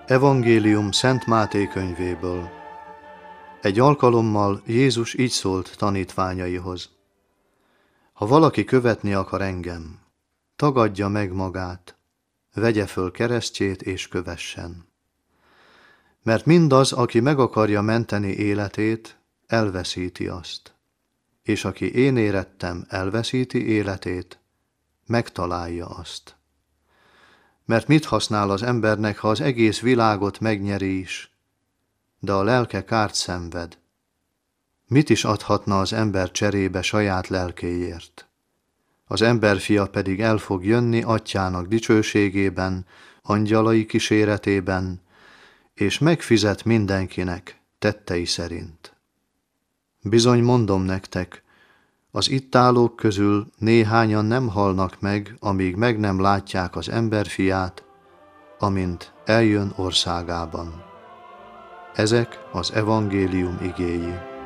Evangélium Szent Máté könyvéből. Egy alkalommal Jézus így szólt tanítványaihoz. Ha valaki követni akar engem, tagadja meg magát, vegye föl keresztjét és kövessen. Mert mindaz, aki meg akarja menteni életét, elveszíti azt. És aki én érettem, elveszíti életét, megtalálja azt. Mert mit használ az embernek, ha az egész világot megnyeri is, de a lelke kárt szenved? Mit is adhatna az ember cserébe saját lelkéért? Az emberfia pedig el fog jönni atyának dicsőségében, angyalai kíséretében, és megfizet mindenkinek tettei szerint. Bizony mondom nektek, az itt állók közül néhányan nem halnak meg, amíg meg nem látják az emberfiát, amint eljön országában. Ezek az evangélium igéi.